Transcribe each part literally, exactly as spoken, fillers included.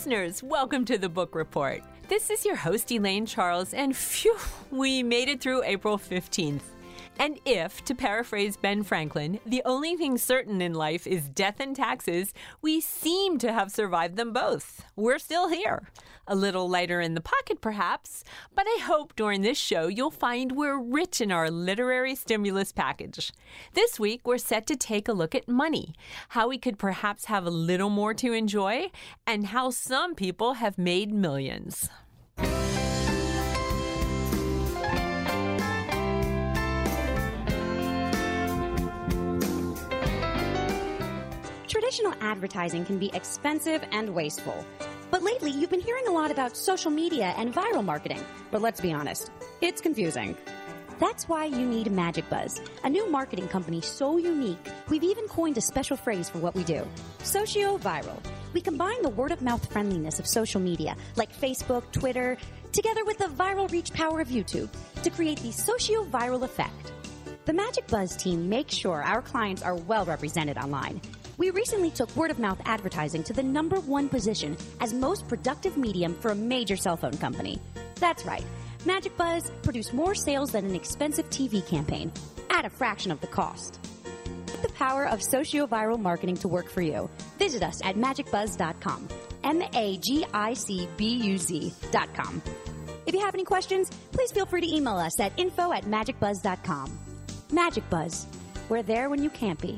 listeners, welcome to the Book Report. This is your host, Elaine Charles, and phew, we made it through April fifteenth. And if, to paraphrase Ben Franklin, the only thing certain in life is death and taxes, we seem to have survived them both. We're still here. A little lighter in the pocket, perhaps, but I hope during this show you'll find we're rich in our literary stimulus package. This week, we're set to take a look at money, how we could perhaps have a little more to enjoy, and how some people have made millions. Traditional advertising can be expensive and wasteful. But lately, you've been hearing a lot about social media and viral marketing. But let's be honest, it's confusing. That's why you need Magic Buzz, a new marketing company so unique, we've even coined a special phrase for what we do. Socio-viral. We combine the word-of-mouth friendliness of social media, like Facebook, Twitter, together with the viral reach power of YouTube, to create the socio-viral effect. The Magic Buzz team makes sure our clients are well represented online. We recently took word-of-mouth advertising to the number one position as most productive medium for a major cell phone company. That's right. Magic Buzz produced more sales than an expensive T V campaign, at a fraction of the cost. Put the power of socio-viral marketing to work for you. Visit us at magic buzz dot com. M A G I C B U Z dot com. If you have any questions, please feel free to email us at info at magic buzz dot com. Magic Buzz. We're there when you can't be.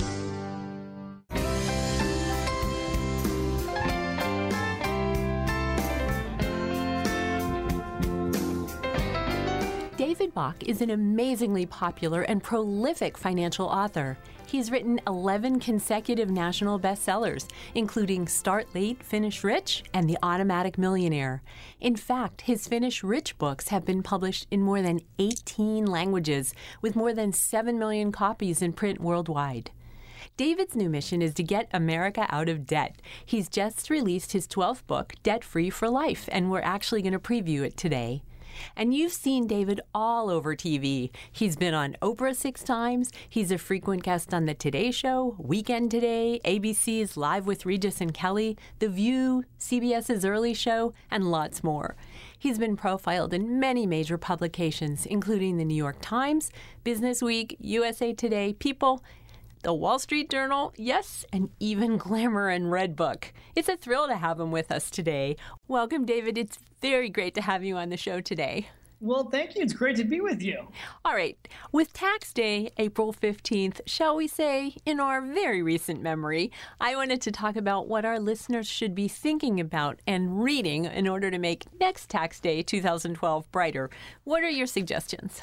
David Bach is an amazingly popular and prolific financial author. He's written eleven consecutive national bestsellers, including Start Late, Finish Rich, and The Automatic Millionaire. In fact, his Finish Rich books have been published in more than eighteen languages, with more than seven million copies in print worldwide. David's new mission is to get America out of debt. He's just released his twelfth book, Debt Free for Life, and we're actually going to preview it today. And you've seen David all over T V. He's been on Oprah six times. He's a frequent guest on The Today Show, Weekend Today, A B C's Live with Regis and Kelly, The View, CBS's Early Show, and lots more. He's been profiled in many major publications, including The New York Times, Business Week, U S A Today, People, The Wall Street Journal, yes, and even Glamour and Redbook. It's a thrill to have him with us today. Welcome, David. It's very great to have you on the show today. Well, thank you. It's great to be with you. All right. With Tax Day, April fifteenth, shall we say, in our very recent memory, I wanted to talk about what our listeners should be thinking about and reading in order to make next Tax Day, two thousand twelve, brighter. What are your suggestions?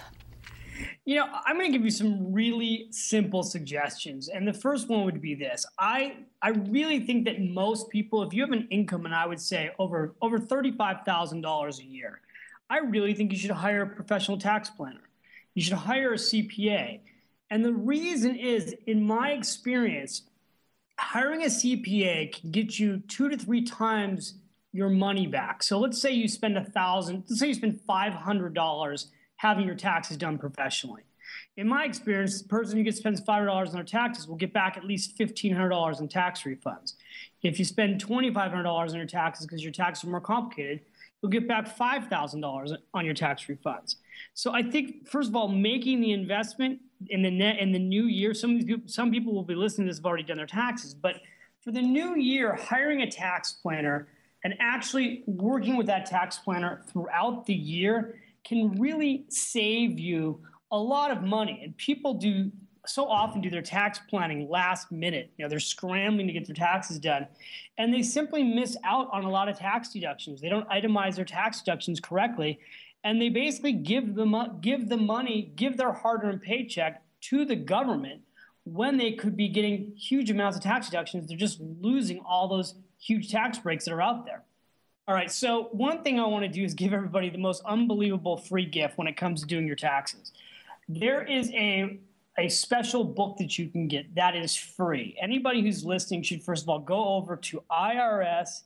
You know, I'm going to give you some really simple suggestions. And the first one would be this. I I really think that most people, if you have an income, and I would say over, over thirty-five thousand dollars a year, I really think you should hire a professional tax planner. You should hire a C P A. And the reason is, in my experience, hiring a C P A can get you two to three times your money back. So let's say you spend a thousand, let's say you spend five hundred dollars having your taxes done professionally. In my experience, the person who gets spends five hundred dollars on their taxes will get back at least fifteen hundred dollars in tax refunds. If you spend twenty-five hundred dollars on your taxes because your taxes are more complicated, you'll get back five thousand dollars on your tax refunds. So I think, first of all, making the investment in the net in the new year, some of these people, some people will be listening to this have already done their taxes, but for the new year, hiring a tax planner and actually working with that tax planner throughout the year can really save you a lot of money. And people do so often do their tax planning last minute. You know, they're scrambling to get their taxes done, and they simply miss out on a lot of tax deductions. They don't itemize their tax deductions correctly, and they basically give them give the money, give their hard-earned paycheck to the government when they could be getting huge amounts of tax deductions. They're just losing all those huge tax breaks that are out there. All right, so one thing I want to do is give everybody the most unbelievable free gift when it comes to doing your taxes. There is a, a special book that you can get that is free. Anybody who's listening should, first of all, go over to I R S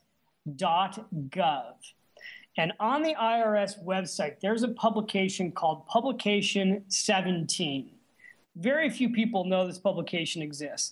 dot gov. And on the I R S website, there's a publication called Publication seventeen. Very few people know this publication exists.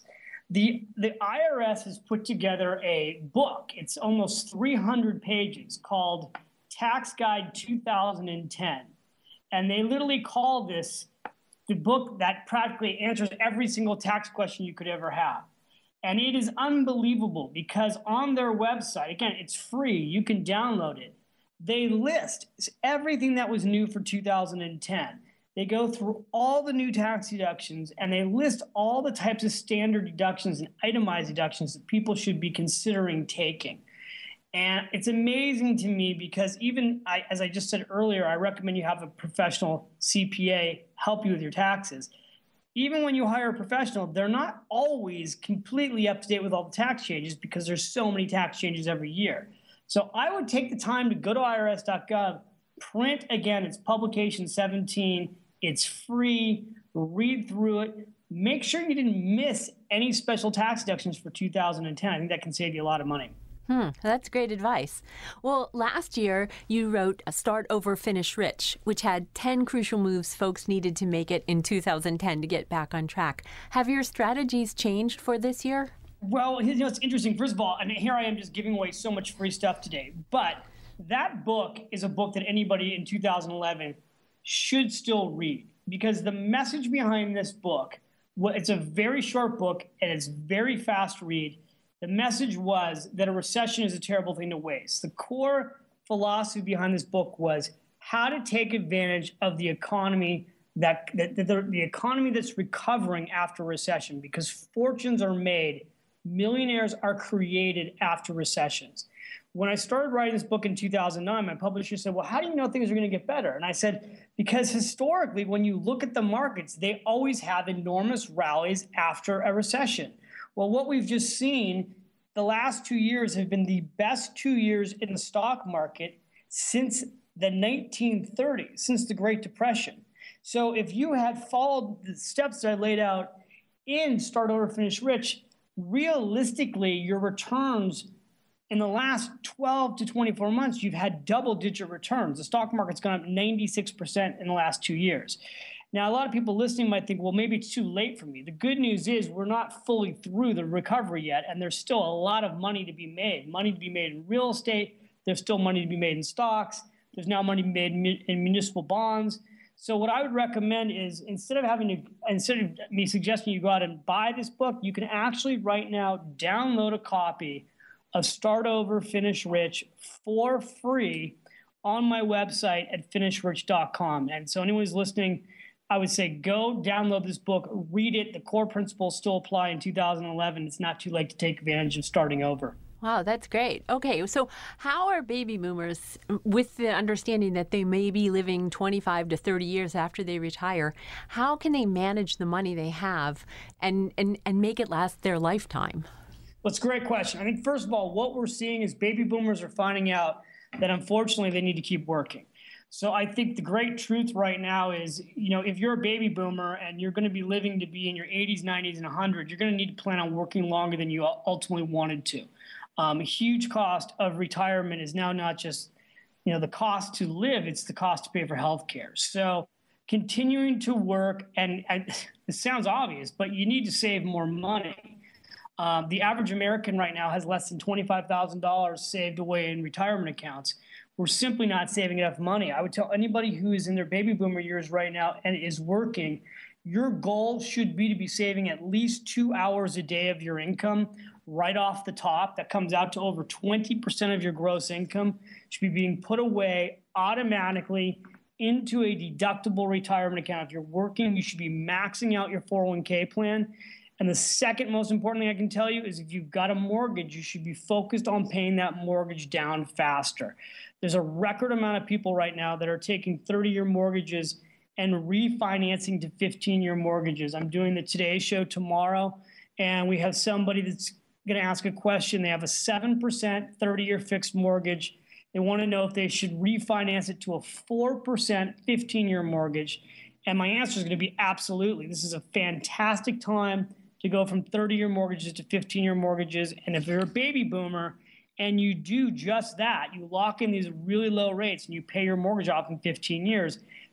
The, the I R S has put together a book. It's almost three hundred pages called Tax Guide two thousand ten. And they literally call this the book that practically answers every single tax question you could ever have. And it is unbelievable because on their website, again, it's free. You can download it. They list everything that was new for two thousand ten. They go through all the new tax deductions, and they list all the types of standard deductions and itemized deductions that people should be considering taking. And it's amazing to me because even, I, as I just said earlier, I recommend you have a professional C P A help you with your taxes. Even when you hire a professional, they're not always completely up to date with all the tax changes because there's so many tax changes every year. So I would take the time to go to I R S dot gov, print, again, it's publication seventeen, it's free, read through it, make sure you didn't miss any special tax deductions for two thousand ten. I think that can save you a lot of money. Hmm, that's great advice. Well, last year you wrote Start Over, Finish Rich, which had ten crucial moves folks needed to make it in two thousand ten to get back on track. Have your strategies changed for this year? Well, you know, it's interesting. First of all, and here I am just giving away so much free stuff today, but that book is a book that anybody in two thousand eleven should still read because the message behind this book, well, it's a very short book and it's very fast read. The message was that a recession is a terrible thing to waste. The core philosophy behind this book was how to take advantage of the economy that, that, that the, the economy that's recovering after recession, because fortunes are made, millionaires are created after recessions. When I started writing this book in two thousand nine, my publisher said, well, how do you know things are going to get better? And I said, because historically, when you look at the markets, they always have enormous rallies after a recession. Well, what we've just seen, the last two years have been the best two years in the stock market since the nineteen thirties, since the Great Depression. So if you had followed the steps that I laid out in Start Over, Finish Rich, realistically, your returns in the last twelve to twenty-four months, you've had double-digit returns. The stock market's gone up ninety-six percent in the last two years. Now, a lot of people listening might think, well, maybe it's too late for me. The good news is we're not fully through the recovery yet, and there's still a lot of money to be made. Money to be made in real estate. There's still money to be made in stocks. There's now money to be made in municipal bonds. So what I would recommend is instead of having to, instead of me suggesting you go out and buy this book, you can actually right now download a copy of Start Over, Finish Rich for free on my website at finish rich dot com. And so anyone who's listening, I would say go download this book, read it. The core principles still apply in two thousand eleven. It's not too late to take advantage of starting over. Wow, that's great. Okay, so how are baby boomers, with the understanding that they may be living twenty-five to thirty years after they retire, how can they manage the money they have and, and, and make it last their lifetime? Well, it's a great question. I think, first of all, what we're seeing is baby boomers are finding out that, unfortunately, they need to keep working. So I think the great truth right now is, you know, if you're a baby boomer and you're going to be living to be in your eighties, nineties, and one hundred, you're going to need to plan on working longer than you ultimately wanted to. Um, a huge cost of retirement is now not just, you know, the cost to live, it's the cost to pay for health care. So continuing to work, and, and it sounds obvious, but you need to save more money. Um, the average American right now has less than twenty-five thousand dollars saved away in retirement accounts. We're simply not saving enough money. I would tell anybody who is in their baby boomer years right now and is working, your goal should be to be saving at least two hours a day of your income right off the top. That comes out to over twenty percent of your gross income should be being put away automatically into a deductible retirement account. If you're working, you should be maxing out your four oh one k plan. And the second most important thing I can tell you is if you've got a mortgage, you should be focused on paying that mortgage down faster. There's a record amount of people right now that are taking thirty-year mortgages and refinancing to fifteen-year mortgages. I'm doing the Today Show tomorrow, and we have somebody that's going to ask a question. They have a seven percent thirty-year fixed mortgage. They want to know if they should refinance it to a four percent fifteen-year mortgage. And my answer is going to be absolutely. This is a fantastic time to go from thirty-year mortgages to fifteen-year mortgages. And if you're a baby boomer and you do just that, you lock in these really low rates and you pay your mortgage off in fifteen years,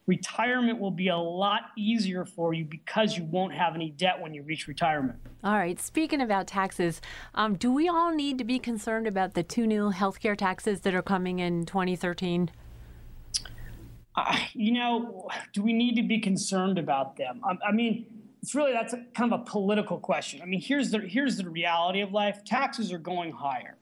retirement will be a lot easier for you because you won't have any debt when you reach retirement. All right. Speaking about taxes, um, do we all need to be concerned about the two new healthcare taxes that are coming in twenty thirteen? Uh, you know, do we need to be concerned about them? I, I mean, it's really, that's a, kind of a political question. I mean, here's the here's the reality of life. Taxes are going higher.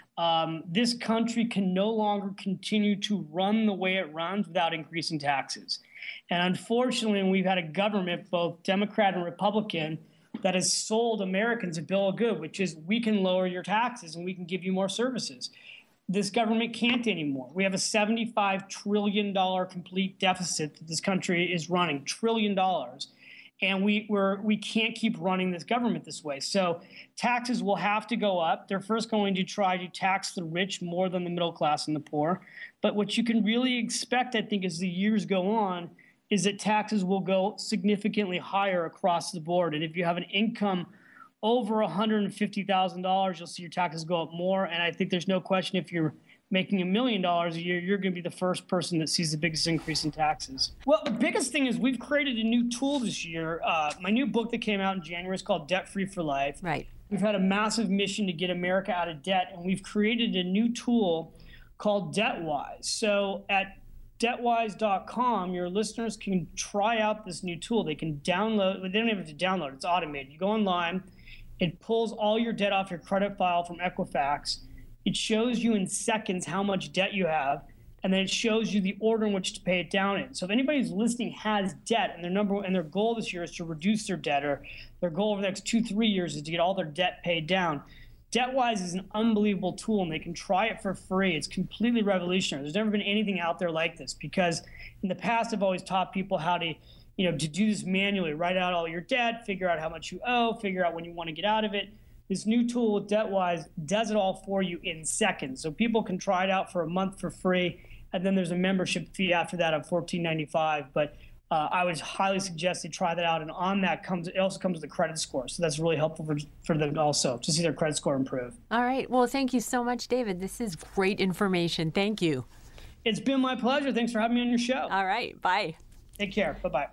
Um, this country can no longer continue to run the way it runs without increasing taxes. And unfortunately, we've had a government, both Democrat and Republican, that has sold Americans a bill of good, which is we can lower your taxes and we can give you more services. This government can't anymore. We have a seventy-five trillion dollars complete deficit that this country is running, trillion dollars. And we we're, we can't keep running this government this way. So taxes will have to go up. They're first going to try to tax the rich more than the middle class and the poor. But what you can really expect, I think, as the years go on, is that taxes will go significantly higher across the board. And if you have an income over one hundred fifty thousand dollars, you'll see your taxes go up more. And I think there's no question if you're making a million dollars a year, you're going to be the first person that sees the biggest increase in taxes. Well, the biggest thing is we've created a new tool this year. Uh, my new book that came out in January is called Debt Free for Life. Right. We've had a massive mission to get America out of debt, and we've created a new tool called DebtWise. So at debt wise dot com, your listeners can try out this new tool. They can download, they don't even have to download, it's automated. You go online, it pulls all your debt off your credit file from Equifax. It shows you in seconds how much debt you have, and then it shows you the order in which to pay it down in. So if anybody who's listening has debt, and their number and their goal this year is to reduce their debt, or their goal over the next two, three years is to get all their debt paid down, DebtWise is an unbelievable tool, and they can try it for free. It's completely revolutionary. There's never been anything out there like this, because in the past I've always taught people how to, you know, to do this manually, write out all your debt, figure out how much you owe, figure out when you want to get out of it. This new tool with DebtWise does it all for you in seconds. So people can try it out for a month for free, and then there's a membership fee after that of fourteen ninety-five. But uh, I would highly suggest they try that out. And on that comes, it also comes with a credit score. So that's really helpful for, for them also to see their credit score improve. All right. Well, thank you so much, David. This is great information. Thank you. It's been my pleasure. Thanks for having me on your show. All right. Bye. Take care. Bye-bye.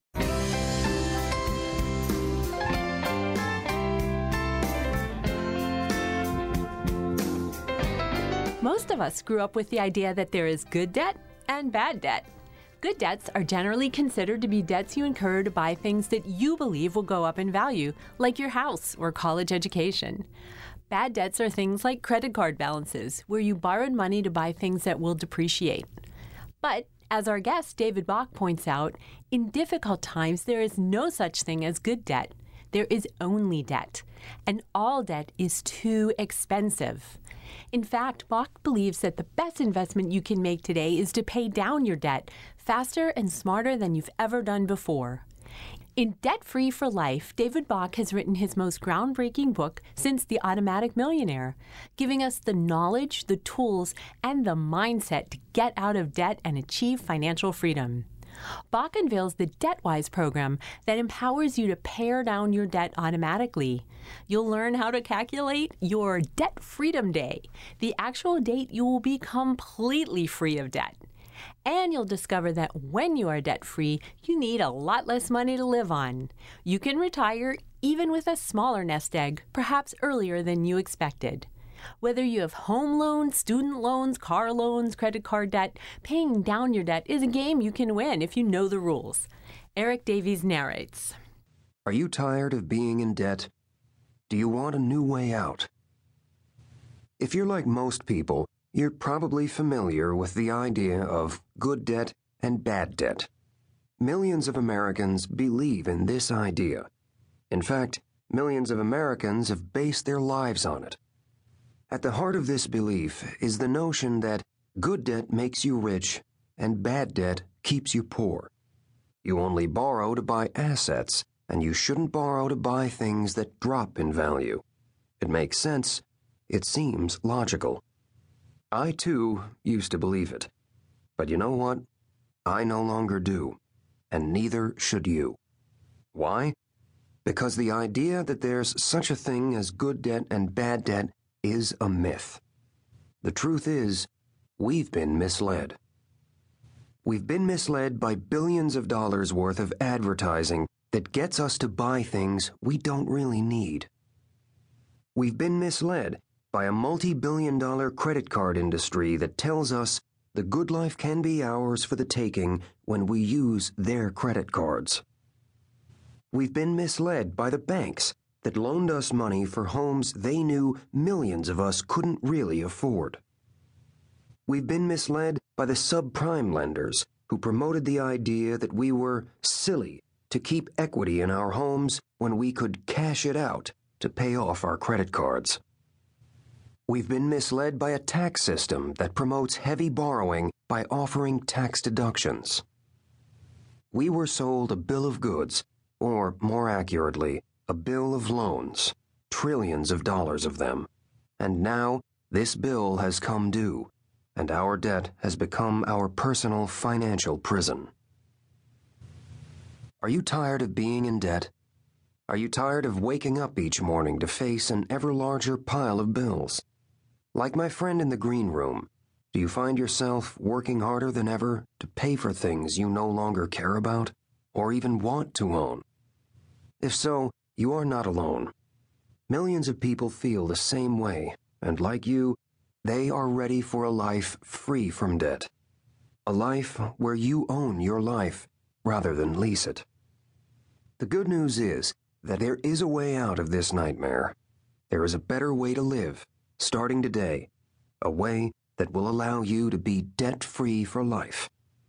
Most of us grew up with the idea that there is good debt and bad debt. Good debts are generally considered to be debts you incur to buy things that you believe will go up in value, like your house or college education. Bad debts are things like credit card balances, where you borrowed money to buy things that will depreciate. But as our guest David Bach points out, in difficult times there is no such thing as good debt. There is only debt, and all debt is too expensive. In fact, Bach believes that the best investment you can make today is to pay down your debt faster and smarter than you've ever done before. In Debt Free for Life, David Bach has written his most groundbreaking book since The Automatic Millionaire, giving us the knowledge, the tools, and the mindset to get out of debt and achieve financial freedom. Bach unveils the DebtWise program that empowers you to pare down your debt automatically. You'll learn how to calculate your Debt Freedom Day, the actual date you will be completely free of debt. And you'll discover that when you are debt-free, you need a lot less money to live on. You can retire even with a smaller nest egg, perhaps earlier than you expected. Whether you have home loans, student loans, car loans, credit card debt, paying down your debt is a game you can win if you know the rules. Eric Davies narrates. Are you tired of being in debt? Do you want a new way out? If you're like most people, you're probably familiar with the idea of good debt and bad debt. Millions of Americans believe in this idea. In fact, millions of Americans have based their lives on it. At the heart of this belief is the notion that good debt makes you rich and bad debt keeps you poor. You only borrow to buy assets, and you shouldn't borrow to buy things that drop in value. It makes sense. It seems logical. I, too, used to believe it. But you know what? I no longer do, and neither should you. Why? Because the idea that there's such a thing as good debt and bad debt is a myth. The truth is, we've been misled. We've been misled by billions of dollars worth of advertising that gets us to buy things we don't really need. We've been misled by a multi-billion dollar credit card industry that tells us the good life can be ours for the taking when we use their credit cards. We've been misled by the banks that loaned us money for homes they knew millions of us couldn't really afford. We've been misled by the subprime lenders who promoted the idea that we were silly to keep equity in our homes when we could cash it out to pay off our credit cards. We've been misled by a tax system that promotes heavy borrowing by offering tax deductions. We were sold a bill of goods, or more accurately, a bill of loans, trillions of dollars of them, and now this bill has come due, and our debt has become our personal financial prison. Are you tired of being in debt? Are you tired of waking up each morning to face an ever larger pile of bills? Like my friend in the green room, do you find yourself working harder than ever to pay for things you no longer care about or even want to own? If so, you are not alone. Millions of people feel the same way, and like you, they are ready for a life free from debt. A life where you own your life rather than lease it. The good news is that there is a way out of this nightmare. There is a better way to live, starting today, a way that will allow you to be debt-free for life.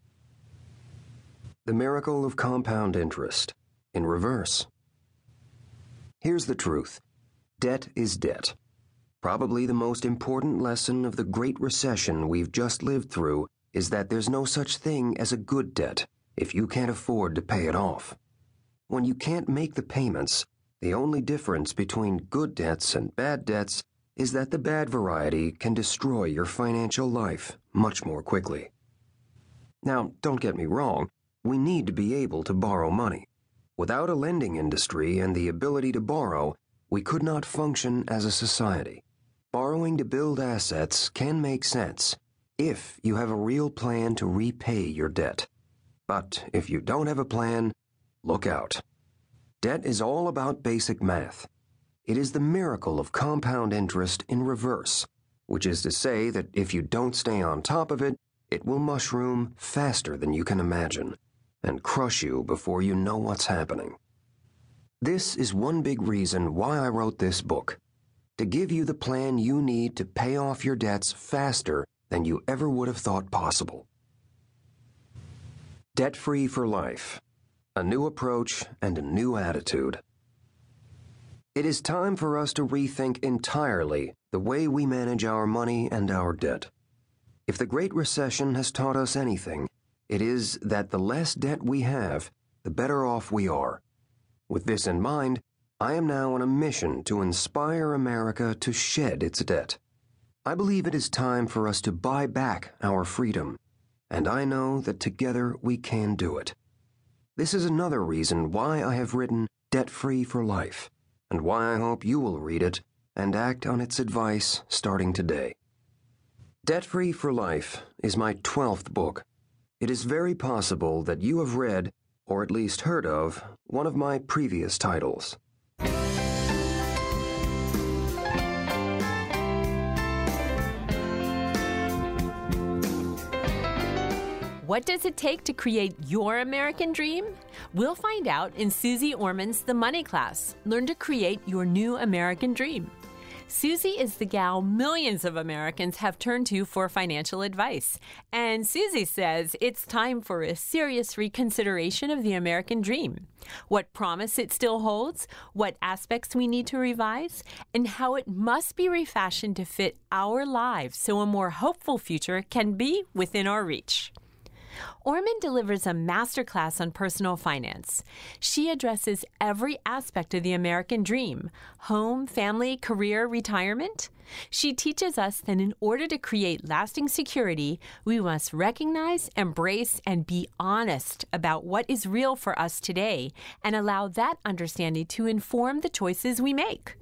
The miracle of compound interest, in reverse. Here's the truth. Debt is debt. Probably the most important lesson of the Great Recession we've just lived through is that there's no such thing as a good debt if you can't afford to pay it off. When you can't make the payments, the only difference between good debts and bad debts is that the bad variety can destroy your financial life much more quickly. Now, don't get me wrong, we need to be able to borrow money. Without a lending industry and the ability to borrow, we could not function as a society. Borrowing to build assets can make sense if you have a real plan to repay your debt. But if you don't have a plan, look out. Debt is all about basic math. It is the miracle of compound interest in reverse, which is to say that if you don't stay on top of it, it will mushroom faster than you can imagine and crush you before you know what's happening. This is one big reason why I wrote this book, to give you the plan you need to pay off your debts faster than you ever would have thought possible. Debt-free for life. A new approach and a new attitude. It is time for us to rethink entirely the way we manage our money and our debt. If the Great Recession has taught us anything, it is that the less debt we have, the better off we are. With this in mind, I am now on a mission to inspire America to shed its debt. I believe it is time for us to buy back our freedom, and I know that together we can do it. This is another reason why I have written Debt-Free for Life, and why I hope you will read it and act on its advice starting today. Debt-Free for Life is my twelfth book. It is very possible that you have read, or at least heard of, one of my previous titles. What does it take to create your American dream? We'll find out in Susie Orman's The Money Class. Learn to create your new American dream. Susie is the gal millions of Americans have turned to for financial advice. And Susie says it's time for a serious reconsideration of the American dream. What promise it still holds, what aspects we need to revise, and how it must be refashioned to fit our lives so a more hopeful future can be within our reach. Orman delivers a masterclass on personal finance. She addresses every aspect of the American dream: home, family, career, retirement. She teaches us that in order to create lasting security, we must recognize, embrace, and be honest about what is real for us today and allow that understanding to inform the choices we make.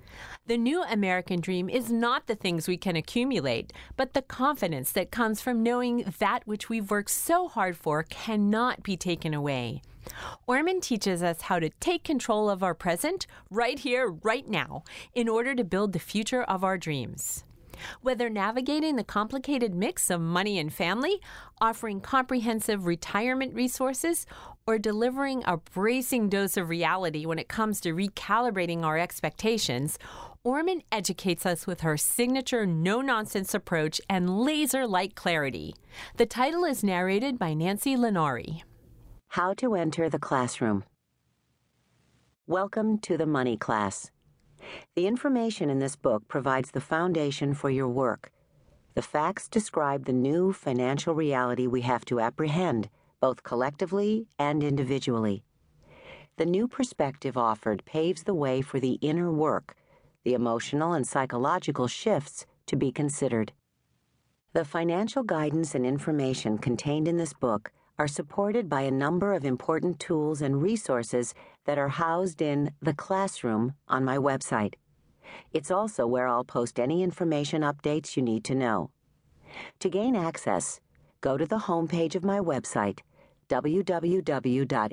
The new American dream is not the things we can accumulate, but the confidence that comes from knowing that which we've worked so hard for cannot be taken away. Orman teaches us how to take control of our present right here, right now, in order to build the future of our dreams. Whether navigating the complicated mix of money and family, offering comprehensive retirement resources, or delivering a bracing dose of reality when it comes to recalibrating our expectations, Orman educates us with her signature no-nonsense approach and laser-like clarity. The title is narrated by Nancy Lenari. How to Enter the Classroom. Welcome to the Money Class. The information in this book provides the foundation for your work. The facts describe the new financial reality we have to apprehend, both collectively and individually. The new perspective offered paves the way for the inner work, the emotional and psychological shifts to be considered. The financial guidance and information contained in this book are supported by a number of important tools and resources that are housed in the classroom on my website. It's also where I'll post any information updates you need to know. To gain access, go to the homepage of my website, w w w dot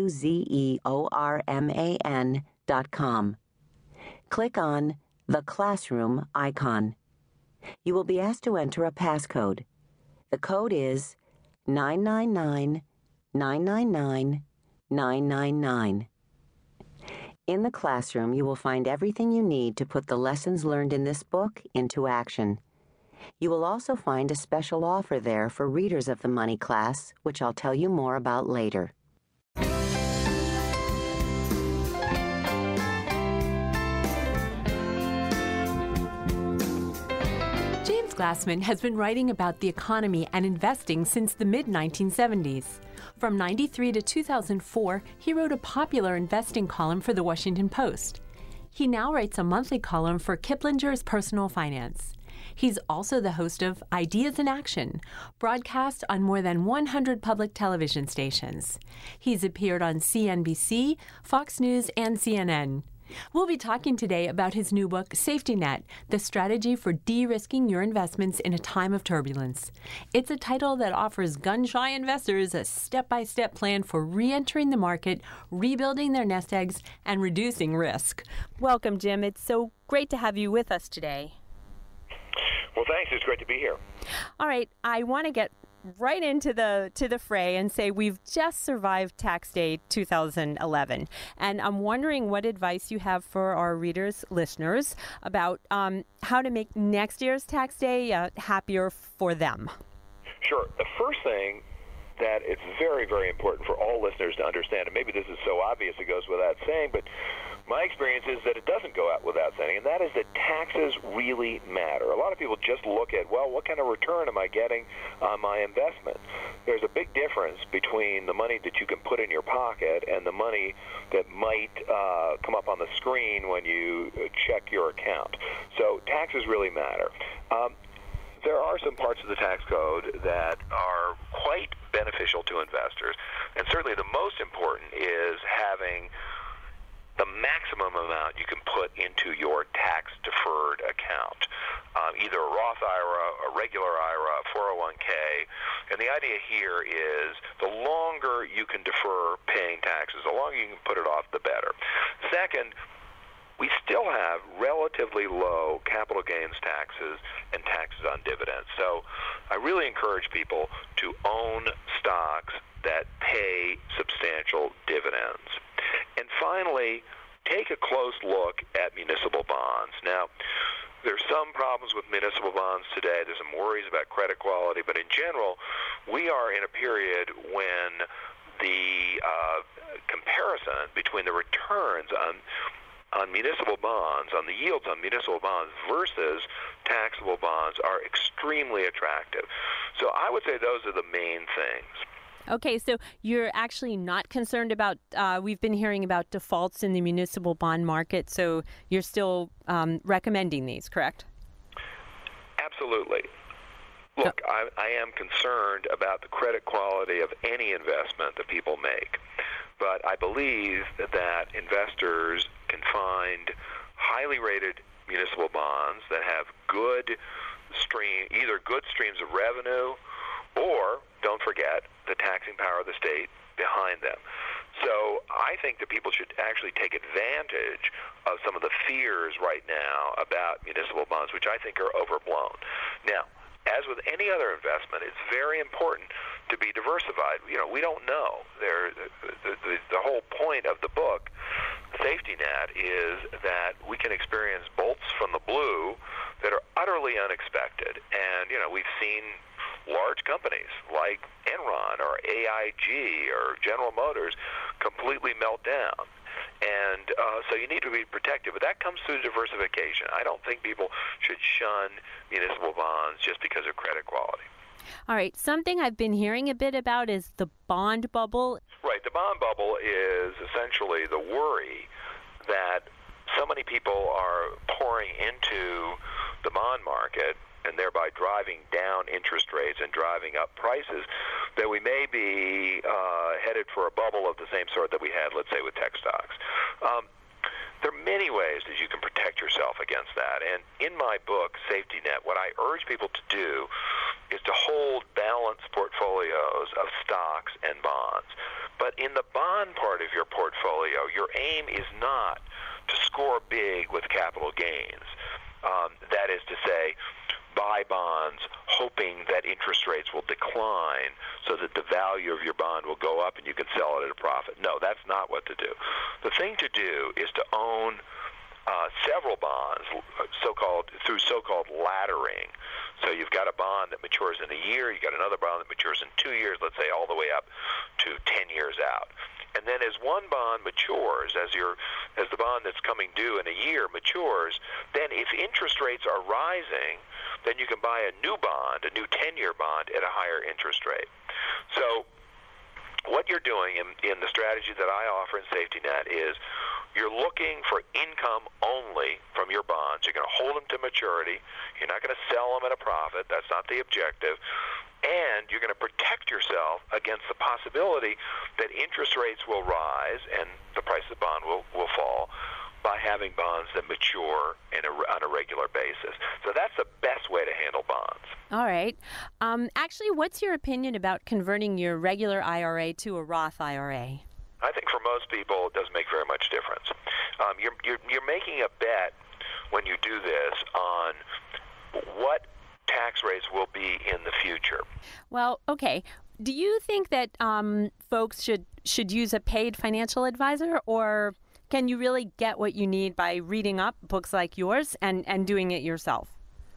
suzeorman dot com. Click on the Classroom icon. You will be asked to enter a passcode. The code is nine nine nine, nine nine nine, nine nine nine. In the classroom, you will find everything you need to put the lessons learned in this book into action. You will also find a special offer there for readers of the Money Class, which I'll tell you more about later. Glassman has been writing about the economy and investing since the mid nineteen seventies. From ninety-three to two thousand four, he wrote a popular investing column for the Washington Post. He now writes a monthly column for Kiplinger's Personal Finance. He's also the host of Ideas in Action, broadcast on more than one hundred public television stations. He's appeared on C N B C, Fox News, and C N N. We'll be talking today about his new book, Safety Net, The Strategy for De-Risking Your Investments in a Time of Turbulence. It's a title that offers gun-shy investors a step-by-step plan for re-entering the market, rebuilding their nest eggs, and reducing risk. Welcome, Jim. It's so great to have you with us today. Well, thanks. It's great to be here. All right. I want to get right into the to the fray and say we've just survived tax day two thousand eleven, and I'm wondering what advice you have for our readers, listeners, about um, how to make next year's tax day uh, happier for them. Sure. The first thing that it's very, very important for all listeners to understand, and maybe this is so obvious it goes without saying, but my experience is that it doesn't go out without saying, and that is that taxes really matter. A lot of people just look at, well, what kind of return am I getting on my investment? There's a big difference between the money that you can put in your pocket and the money that might uh, come up on the screen when you check your account. So taxes really matter. Um, There are some parts of the tax code that are quite beneficial to investors, and certainly the most important is having the maximum amount you can put into your tax-deferred account, um, either a Roth I R A, a regular I R A, a four oh one k, and the idea here is the longer you can defer paying taxes, the longer you can put it off, the better. Second, we still have relatively low capital gains taxes and taxes on dividends. So I really encourage people to own stocks that pay substantial dividends. And finally, take a close look at municipal bonds. Now, there's some problems with municipal bonds today. There's some worries about credit quality, but in general, we are in a period when the uh, comparison between the returns on on municipal bonds, on the yields on municipal bonds versus taxable bonds are extremely attractive. So I would say those are the main things. Okay, so you're actually not concerned about, uh, we've been hearing about defaults in the municipal bond market, so you're still um, recommending these, correct? Absolutely. Look, I, I am concerned about the credit quality of any investment that people make, but I believe that investors can find highly rated municipal bonds that have good stream, either good streams of revenue or, don't forget, the taxing power of the state behind them. So I think that people should actually take advantage of some of the fears right now about municipal bonds, which I think are overblown. Now, as with any other investment, it's very important to be diversified. You know, we don't know. There, the, the, the whole point of the book, Safety Net, is that we can experience bolts from the blue that are utterly unexpected. And, you know, we've seen large companies like Enron or A I G or General Motors completely melt down. And uh, so you need to be protected, but that comes through diversification. I don't think people should shun municipal bonds just because of credit quality. All right. Something I've been hearing a bit about is the bond bubble. Right. The bond bubble is essentially the worry that so many people are pouring into the bond market and thereby driving down interest rates and driving up prices, that we may be uh, headed for a bubble of the same sort that we had, let's say, with tech stocks. Um, there are many ways that you can protect yourself against that. And in my book, Safety Net, what I urge people to do is to hold balanced portfolios of stocks and bonds. But in the bond part of your portfolio, your aim is not to score big with capital gains. Um, that is to say, buy bonds hoping that interest rates will decline so that the value of your bond will go up and you can sell it at a profit. No, that's not what to do. The thing to do is to own uh, several bonds, so-called through so-called laddering. So you've got a bond that matures in a year, you've got another bond that matures in two years, let's say all the way up to ten years out. And then as one bond matures, as your as the bond that's coming due in a year matures, then if interest rates are rising, then you can buy a new bond, a new ten-year bond at a higher interest rate. So what you're doing in, in the strategy that I offer in Safety Net is you're looking for income only from your bonds. You're going to hold them to maturity. You're not going to sell them at a profit. That's not the objective. And you're going to protect yourself against the possibility that interest rates will rise and the price of the bond will, will fall by having bonds that mature in a, on a regular basis. So that's the best way to handle bonds. All right. Um, actually, what's your opinion about converting your regular I R A to a Roth I R A? I think for most people, it doesn't make very much difference. Um, you're, you're, you're making a bet when you do this on what tax rates will be in the future. Well, okay. Do you think that um, folks should should use a paid financial advisor, or can you really get what you need by reading up books like yours and, and doing it yourself?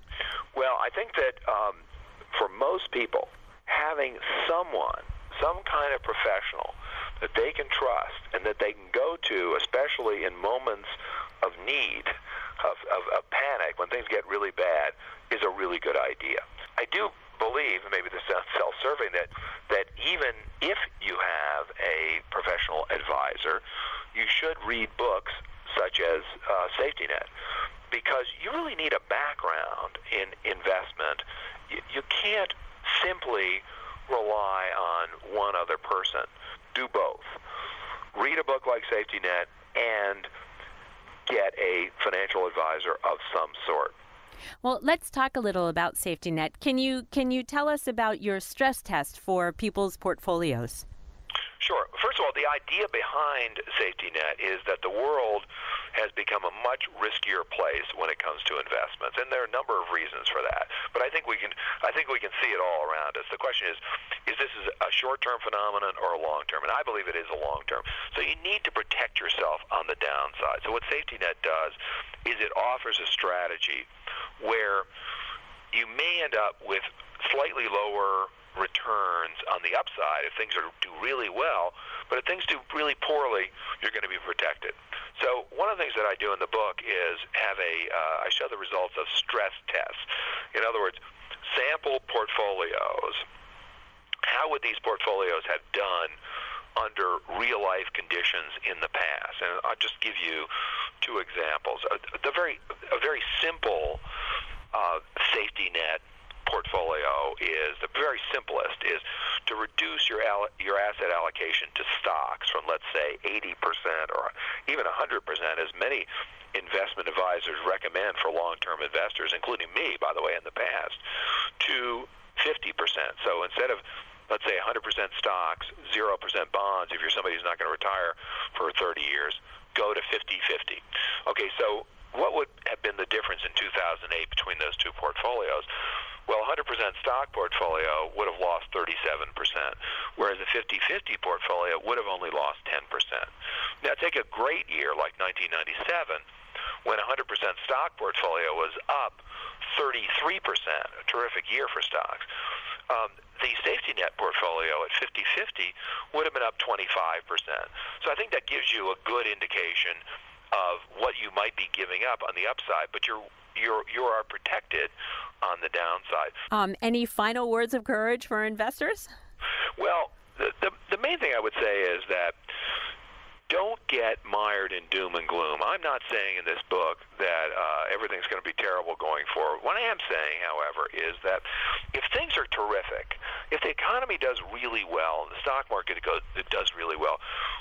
Well, I think that um, for most people, having someone, some kind of professional that they can trust and that they can go to, especially in moments of need, of, of, of panic, when things get really bad, is a really good idea. I do believe, and maybe this sounds self-serving, that, that even if you have a professional advisor, you should read books such as uh, Safety Net, because you really need a background in investment. You, you can't simply rely on one other person. Do both. Read a book like Safety Net and get a financial advisor of some sort. Well, let's talk a little about Safety Net. Can you can you tell us about your stress test for people's portfolios? Sure. First of all, the idea behind Safety Net is that the world has become a much riskier place when it comes to investments, and there are a number of reasons for that. But I think we can, I think we can see it all around us. The question is, is this a short-term phenomenon or a long-term? And I believe it is a long-term. So you need to protect yourself on the downside. So what Safety Net does is it offers a strategy where you may end up with slightly lower returns on the upside if things are, do really well, but if things do really poorly, you're going to be protected. So one of the things that I do in the book is have a, uh, I show the results of stress tests. In other words, sample portfolios. How would these portfolios have done under real-life conditions in the past? And I'll just give you two examples. A, the very, a very simple uh, Safety Net portfolio is, the very simplest is to reduce your al- your asset allocation to stocks from, let's say, eighty percent or even one hundred percent, as many investment advisors recommend for long-term investors, including me, by the way, in the past, to fifty percent. So instead of, let's say, one hundred percent stocks, zero percent bonds, if you're somebody who's not going to retire for thirty years, go to fifty fifty. Okay, so what would have been the difference in two thousand eight between those two portfolios? Well, a one hundred percent stock portfolio would have lost thirty-seven percent, whereas a fifty fifty portfolio would have only lost ten percent. Now, take a great year like nineteen ninety-seven, when a one hundred percent stock portfolio was up thirty-three percent, a terrific year for stocks. Um, the safety net portfolio at fifty fifty would have been up twenty-five percent. So I think that gives you a good indication of what you might be giving up on the upside, but you're you're you are protected on the downside. Um, any final words of courage for investors? Well, the, the the main thing I would say is that don't get mired in doom and gloom. I'm not saying in this book that uh, everything's going to be terrible going forward. What I am saying, however, is that if things are terrific, if the economy does really well and the stock market goes, it does really well,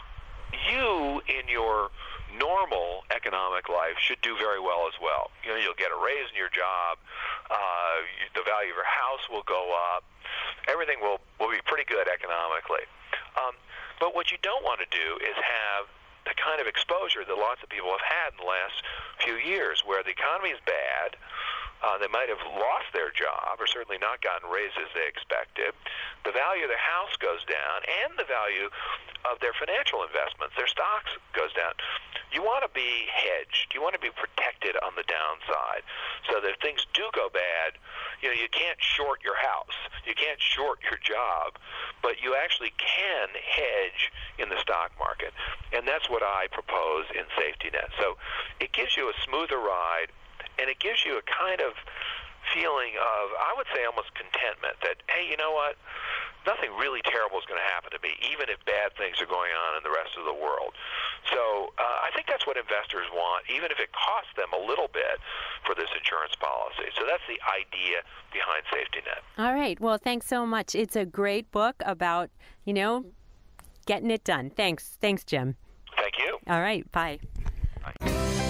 you in your normal economic life should do very well as well. You know, you'll get a raise in your job, uh, the value of your house will go up, everything will, will be pretty good economically. Um, but what you don't want to do is have the kind of exposure that lots of people have had in the last few years, where the economy is bad, uh, they might have lost their job or certainly not gotten raises they expected, the value of their house goes down, and the value of their financial investments, their stocks, goes down. You want to be hedged. You want to be protected on the downside so that if things do go bad, you know, you can't short your house. You can't short your job, but you actually can hedge in the stock market. And that's what I propose in Safety Net. So it gives you a smoother ride, and it gives you a kind of feeling of, I would say, almost contentment that, hey, you know what? Nothing really terrible is going to happen to me, even if bad things are going on in the rest of the world. So uh, I think that's what investors want, even if it costs them a little bit for this insurance policy. So that's the idea behind Safety Net. All right. Well, thanks so much. It's a great book about, you know, getting it done. Thanks. Thanks, Jim. Thank you. All right. Bye. Bye.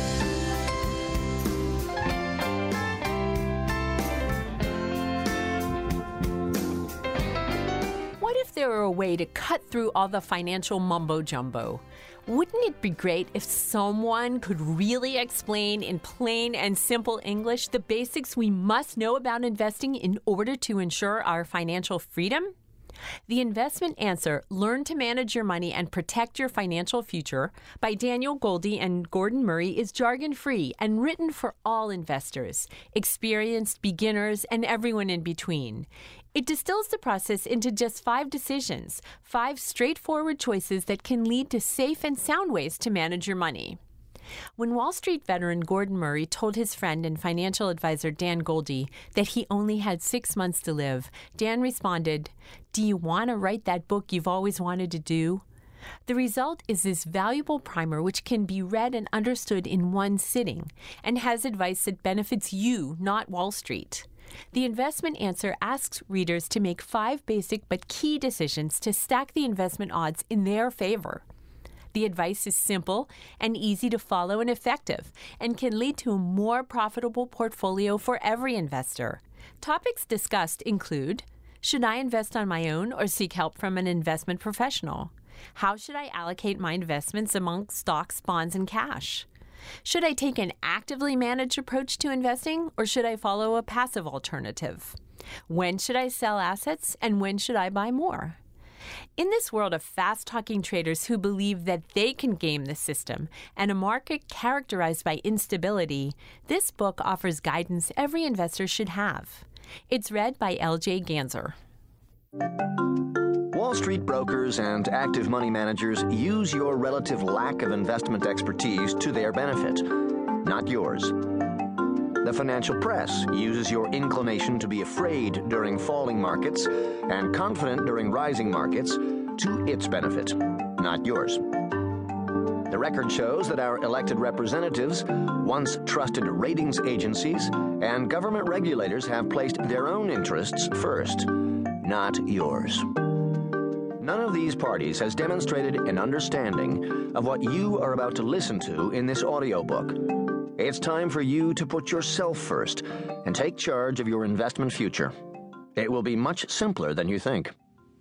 What if there were a way to cut through all the financial mumbo-jumbo? Wouldn't it be great if someone could really explain in plain and simple English the basics we must know about investing in order to ensure our financial freedom? The Investment Answer, Learn to Manage Your Money and Protect Your Financial Future by Daniel Goldie and Gordon Murray is jargon-free and written for all investors, experienced beginners, and everyone in between. It distills the process into just five decisions, five straightforward choices that can lead to safe and sound ways to manage your money. When Wall Street veteran Gordon Murray told his friend and financial advisor Dan Goldie that he only had six months to live, Dan responded, "Do you want to write that book you've always wanted to do?" The result is this valuable primer which can be read and understood in one sitting and has advice that benefits you, not Wall Street. The Investment Answer asks readers to make five basic but key decisions to stack the investment odds in their favor. The advice is simple and easy to follow and effective, and can lead to a more profitable portfolio for every investor. Topics discussed include: should I invest on my own or seek help from an investment professional? How should I allocate my investments among stocks, bonds, and cash? Should I take an actively managed approach to investing, or should I follow a passive alternative? When should I sell assets, and when should I buy more? In this world of fast-talking traders who believe that they can game the system and a market characterized by instability, this book offers guidance every investor should have. It's read by L J Ganser. Wall Street brokers and active money managers use your relative lack of investment expertise to their benefit, not yours. The financial press uses your inclination to be afraid during falling markets and confident during rising markets to its benefit, not yours. The record shows that our elected representatives, once trusted ratings agencies, and government regulators have placed their own interests first, not yours. None of these parties has demonstrated an understanding of what you are about to listen to in this audiobook. It's time for you to put yourself first and take charge of your investment future. It will be much simpler than you think.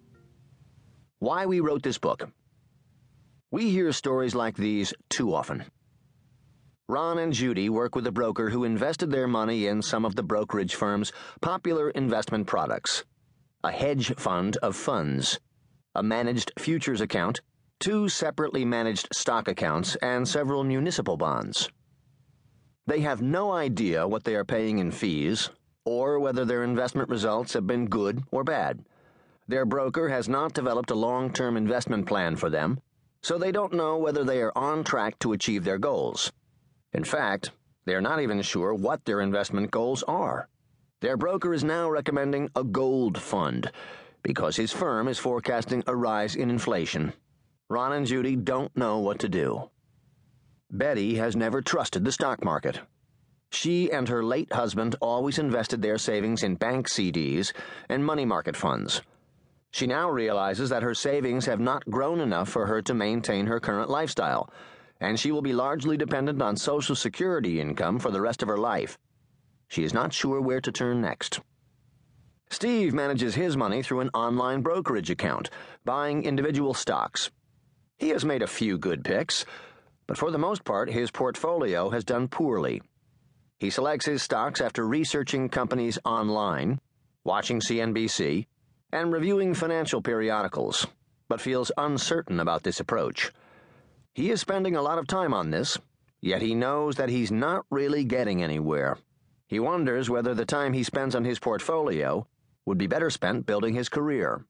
Why we wrote this book. We hear stories like these too often. Ron and Judy work with a broker who invested their money in some of the brokerage firm's popular investment products: a hedge fund of funds, a managed futures account, two separately managed stock accounts, and several municipal bonds. They have no idea what they are paying in fees or whether their investment results have been good or bad. Their broker has not developed a long-term investment plan for them, so they don't know whether they are on track to achieve their goals. In fact, they are not even sure what their investment goals are. Their broker is now recommending a gold fund because his firm is forecasting a rise in inflation. Ron and Judy don't know what to do. Betty has never trusted the stock market. She and her late husband always invested their savings in bank C Ds and money market funds. She now realizes that her savings have not grown enough for her to maintain her current lifestyle, and she will be largely dependent on Social Security income for the rest of her life. She is not sure where to turn next. Steve manages his money through an online brokerage account, buying individual stocks. He has made a few good picks, but for the most part, his portfolio has done poorly. He selects his stocks after researching companies online, watching C N B C, and reviewing financial periodicals, but feels uncertain about this approach. He is spending a lot of time on this, yet he knows that he's not really getting anywhere. He wonders whether the time he spends on his portfolio would be better spent building his career.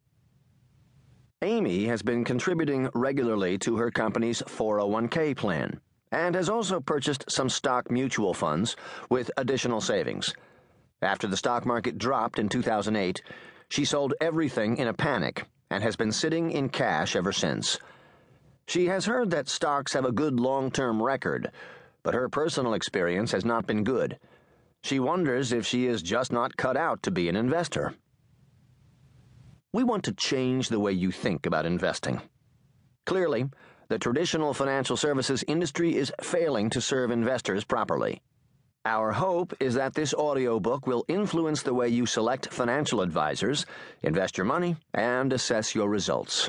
Amy has been contributing regularly to her company's four oh one k plan and has also purchased some stock mutual funds with additional savings. After the stock market dropped in two thousand eight, she sold everything in a panic and has been sitting in cash ever since. She has heard that stocks have a good long-term record, but her personal experience has not been good. She wonders if she is just not cut out to be an investor. We want to change the way you think about investing. Clearly, the traditional financial services industry is failing to serve investors properly. Our hope is that this audiobook will influence the way you select financial advisors, invest your money, and assess your results.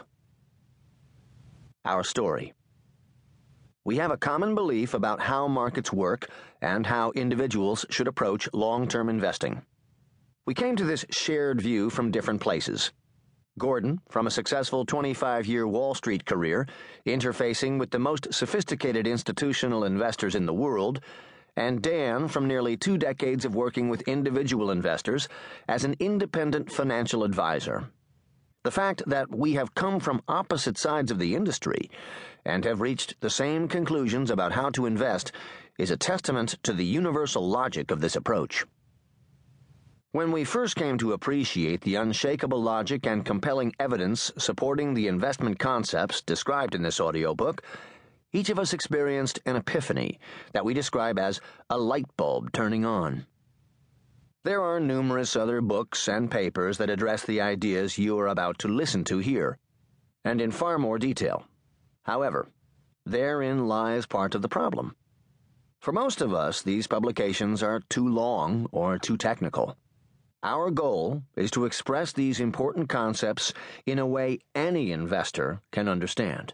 Our story. We have a common belief about how markets work and how individuals should approach long-term investing. We came to this shared view from different places. Gordon, from a successful twenty-five-year Wall Street career, interfacing with the most sophisticated institutional investors in the world, and Dan, from nearly two decades of working with individual investors as an independent financial advisor. The fact that we have come from opposite sides of the industry and have reached the same conclusions about how to invest is a testament to the universal logic of this approach. When we first came to appreciate the unshakable logic and compelling evidence supporting the investment concepts described in this audiobook, each of us experienced an epiphany that we describe as a light bulb turning on. There are numerous other books and papers that address the ideas you are about to listen to here, and in far more detail. However, therein lies part of the problem. For most of us, these publications are too long or too technical. Our goal is to express these important concepts in a way any investor can understand.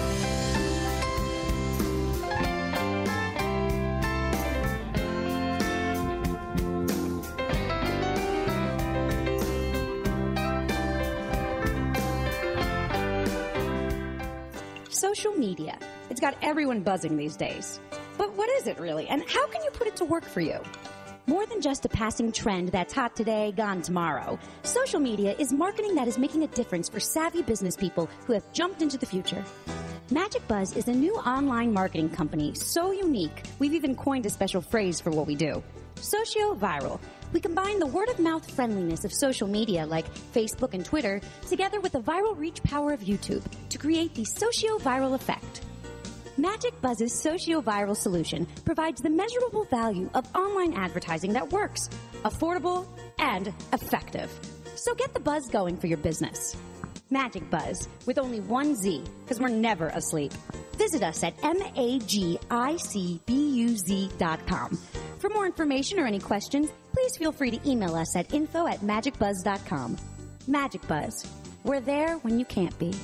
Social media. It's got everyone buzzing these days. But what is it really, and how can you put it to work for you? More than just a passing trend that's hot today, gone tomorrow, social media is marketing that is making a difference for savvy business people who have jumped into the future. Magic Buzz is a new online marketing company so unique, we've even coined a special phrase for what we do. Socio-viral. We combine the word-of-mouth friendliness of social media like Facebook and Twitter together with the viral reach power of YouTube to create the socio-viral effect. Magic Buzz's socio-viral solution provides the measurable value of online advertising that works, affordable, and effective. So get the buzz going for your business. Magic Buzz, with only one Z, because we're never asleep. Visit us at magicbuz dot com. For more information or any questions, please feel free to email us at info at magicbuzz dot com. Magic Buzz. We're there when you can't be.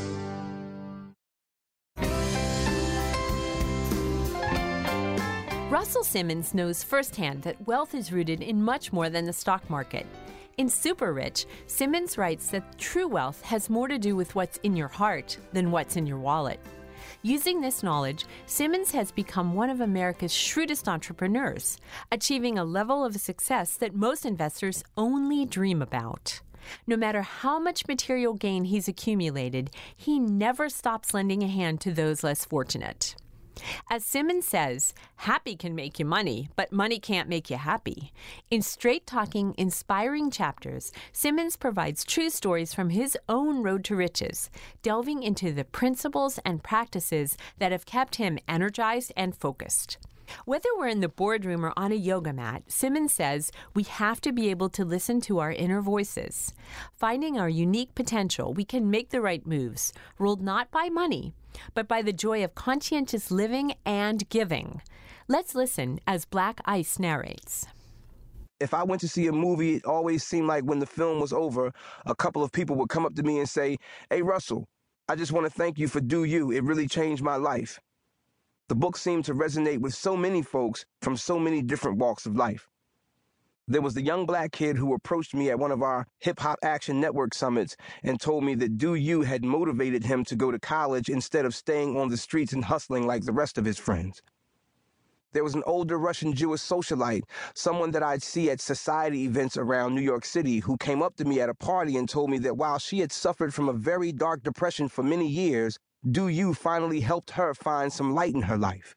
Russell Simmons knows firsthand that wealth is rooted in much more than the stock market. In Super Rich, Simmons writes that true wealth has more to do with what's in your heart than what's in your wallet. Using this knowledge, Simmons has become one of America's shrewdest entrepreneurs, achieving a level of success that most investors only dream about. No matter how much material gain he's accumulated, he never stops lending a hand to those less fortunate. As Simmons says, happy can make you money, but money can't make you happy. In straight-talking, inspiring chapters, Simmons provides true stories from his own road to riches, delving into the principles and practices that have kept him energized and focused. Whether we're in the boardroom or on a yoga mat, Simmons says we have to be able to listen to our inner voices. Finding our unique potential, we can make the right moves, ruled not by money, but by the joy of conscientious living and giving. Let's listen as Black Ice narrates. If I went to see a movie, it always seemed like when the film was over, a couple of people would come up to me and say, "Hey, Russell, I just want to thank you for Do You. It really changed my life." The book seemed to resonate with so many folks from so many different walks of life. There was the young black kid who approached me at one of our Hip Hop Action Network summits and told me that Do You had motivated him to go to college instead of staying on the streets and hustling like the rest of his friends. There was an older Russian Jewish socialite, someone that I'd see at society events around New York City, who came up to me at a party and told me that while she had suffered from a very dark depression for many years, Do You finally helped her find some light in her life.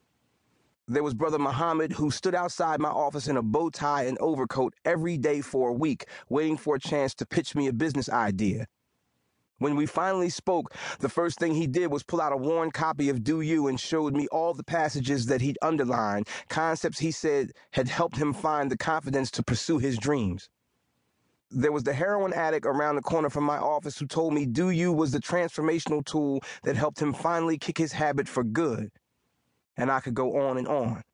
There was Brother Muhammad, who stood outside my office in a bow tie and overcoat every day for a week, waiting for a chance to pitch me a business idea. When we finally spoke, the first thing he did was pull out a worn copy of Do You and showed me all the passages that he'd underlined, concepts he said had helped him find the confidence to pursue his dreams. There was the heroin addict around the corner from my office who told me Do You was the transformational tool that helped him finally kick his habit for good. And I could go on and on.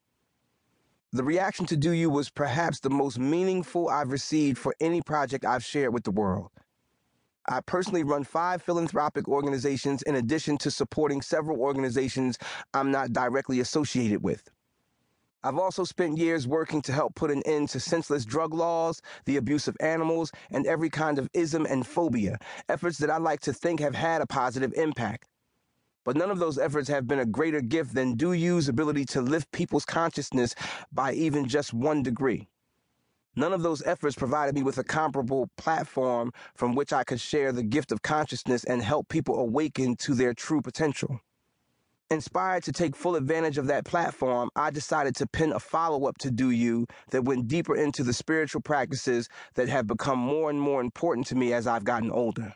The reaction to Do You was perhaps the most meaningful I've received for any project I've shared with the world. I personally run five philanthropic organizations in addition to supporting several organizations I'm not directly associated with. I've also spent years working to help put an end to senseless drug laws, the abuse of animals, and every kind of ism and phobia, efforts that I like to think have had a positive impact. But none of those efforts have been a greater gift than Do You's ability to lift people's consciousness by even just one degree. None of those efforts provided me with a comparable platform from which I could share the gift of consciousness and help people awaken to their true potential. Inspired to take full advantage of that platform, I decided to pen a follow-up to Do You that went deeper into the spiritual practices that have become more and more important to me as I've gotten older.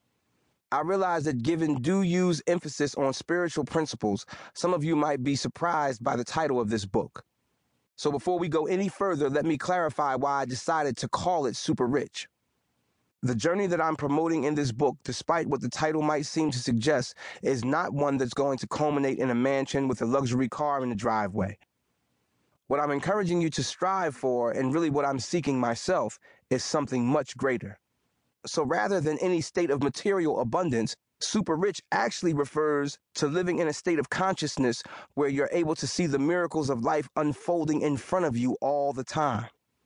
I realized that given Do You's emphasis on spiritual principles, some of you might be surprised by the title of this book. So before we go any further, let me clarify why I decided to call it Super Rich. The journey that I'm promoting in this book, despite what the title might seem to suggest, is not one that's going to culminate in a mansion with a luxury car in the driveway. What I'm encouraging you to strive for, and really what I'm seeking myself, is something much greater. So rather than any state of material abundance, super rich actually refers to living in a state of consciousness where you're able to see the miracles of life unfolding in front of you all the time.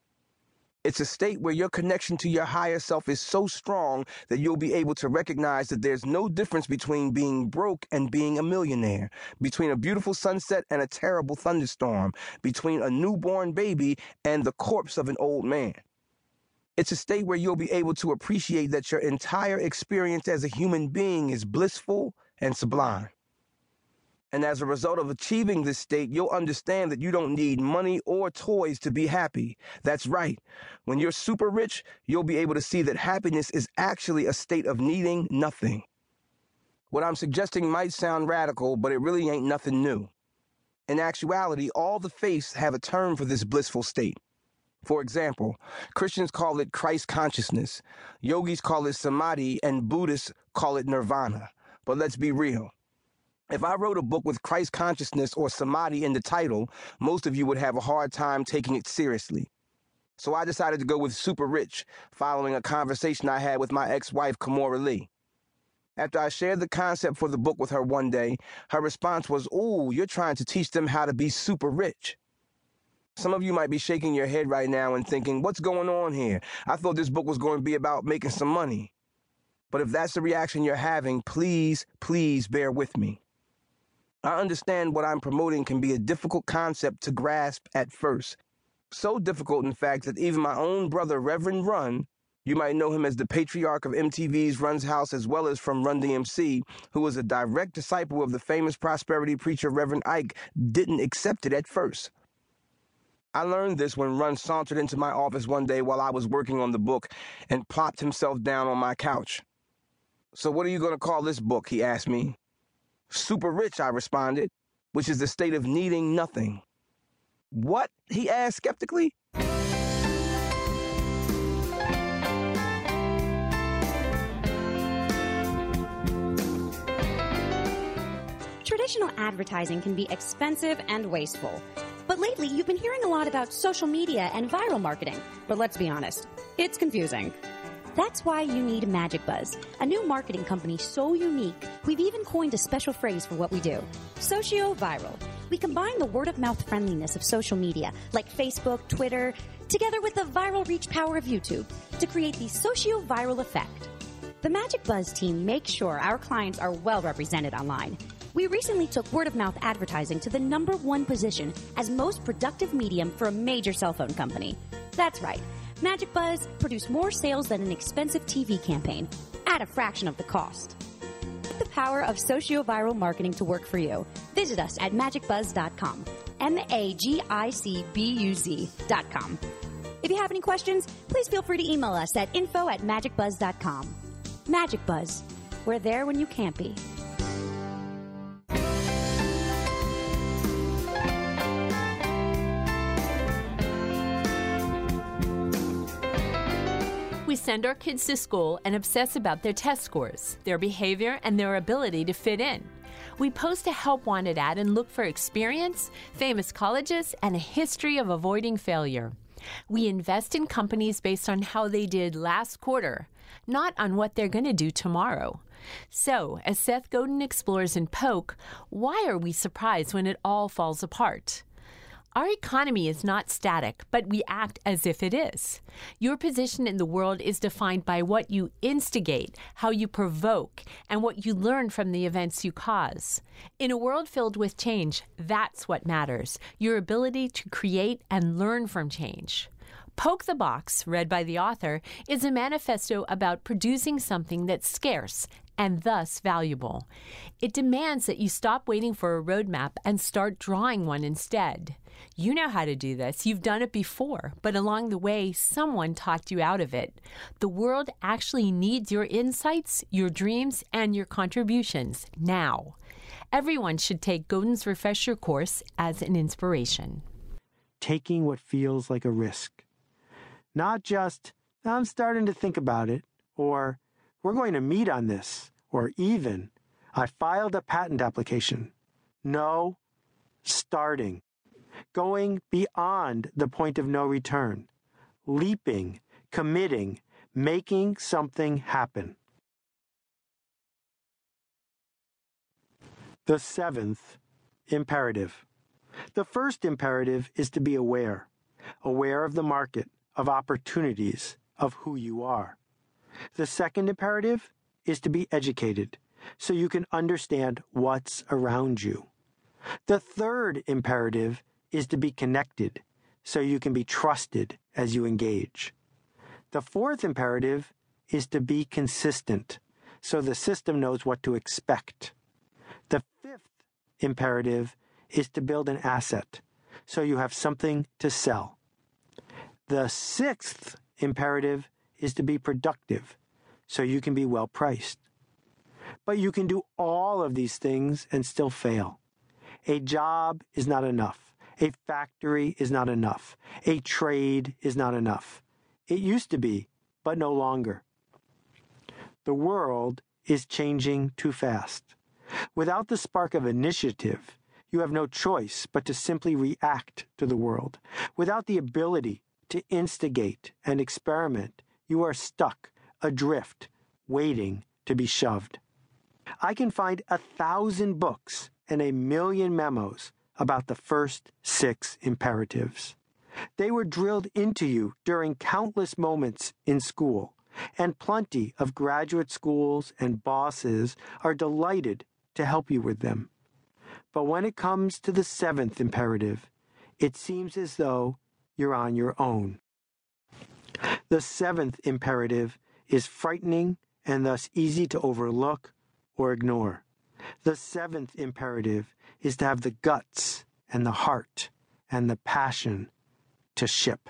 It's a state where your connection to your higher self is so strong that you'll be able to recognize that there's no difference between being broke and being a millionaire, between a beautiful sunset and a terrible thunderstorm, between a newborn baby and the corpse of an old man. It's a state where you'll be able to appreciate that your entire experience as a human being is blissful and sublime. And as a result of achieving this state, you'll understand that you don't need money or toys to be happy. That's right. When you're super rich, you'll be able to see that happiness is actually a state of needing nothing. What I'm suggesting might sound radical, but it really ain't nothing new. In actuality, all the faiths have a term for this blissful state. For example, Christians call it Christ consciousness, yogis call it samadhi, and Buddhists call it nirvana. But let's be real. If I wrote a book with Christ consciousness or samadhi in the title, most of you would have a hard time taking it seriously. So I decided to go with Super Rich, following a conversation I had with my ex-wife, Kimora Lee. After I shared the concept for the book with her one day, her response was, "Ooh, you're trying to teach them how to be super rich." Some of you might be shaking your head right now and thinking, what's going on here? I thought this book was going to be about making some money. But if that's the reaction you're having, please, please bear with me. I understand what I'm promoting can be a difficult concept to grasp at first. So difficult, in fact, that even my own brother, Reverend Run, you might know him as the patriarch of M T V's Run's House, as well as from Run D M C, who was a direct disciple of the famous prosperity preacher Reverend Ike, didn't accept it at first. I learned this when Run sauntered into my office one day while I was working on the book and plopped himself down on my couch. "So what are you going to call this book?" he asked me. "Super Rich," I responded, "which is the state of needing nothing." "What?" he asked skeptically. Traditional advertising can be expensive and wasteful. But lately, you've been hearing a lot about social media and viral marketing. But let's be honest, it's confusing. That's why you need MagicBuzz, a new marketing company so unique, we've even coined a special phrase for what we do: socio-viral. We combine the word-of-mouth friendliness of social media, like Facebook, Twitter, together with the viral reach power of YouTube to create the socio-viral effect. The MagicBuzz team makes sure our clients are well represented online. We recently took word-of-mouth advertising to the number one position as most productive medium for a major cell phone company. That's right. MagicBuzz produced more sales than an expensive T V campaign at a fraction of the cost. Put the power of socio-viral marketing to work for you. Visit us at magic buzz dot com. M A G I C B U Z dot com. If you have any questions, please feel free to email us at info at magic buzz dot com. MagicBuzz. We're there when you can't be. We send our kids to school and obsess about their test scores, their behavior, and their ability to fit in. We post a help wanted ad and look for experience, famous colleges, and a history of avoiding failure. We invest in companies based on how they did last quarter, not on what they're going to do tomorrow. So, as Seth Godin explores in Poke, why are we surprised when it all falls apart? Our economy is not static, but we act as if it is. Your position in the world is defined by what you instigate, how you provoke, and what you learn from the events you cause. In a world filled with change, that's what matters, your ability to create and learn from change. Poke the Box, read by the author, is a manifesto about producing something that's scarce and thus valuable. It demands that you stop waiting for a roadmap and start drawing one instead. You know how to do this. You've done it before, but along the way, someone talked you out of it. The world actually needs your insights, your dreams, and your contributions now. Everyone should take Godin's refresher course as an inspiration. Taking what feels like a risk. Not just, I'm starting to think about it, or we're going to meet on this, or even, I filed a patent application. No, starting. Going beyond the point of no return. Leaping, committing, making something happen. The seventh imperative. The first imperative is to be aware. Aware of the market, of opportunities, of who you are. The second imperative is to be educated, so you can understand what's around you. The third imperative is to be connected, so you can be trusted as you engage. The fourth imperative is to be consistent, so the system knows what to expect. The fifth imperative is to build an asset, so you have something to sell. The sixth imperative is to be productive, so you can be well priced. But you can do all of these things and still fail. A job is not enough. A factory is not enough. A trade is not enough. It used to be, but no longer. The world is changing too fast. Without the spark of initiative, you have no choice but to simply react to the world. Without the ability to instigate and experiment, you are stuck, adrift, waiting to be shoved. I can find a thousand books and a million memos about the first six imperatives. They were drilled into you during countless moments in school, and plenty of graduate schools and bosses are delighted to help you with them. But when it comes to the seventh imperative, it seems as though you're on your own. The seventh imperative is frightening and thus easy to overlook or ignore. The seventh imperative is to have the guts and the heart and the passion to ship.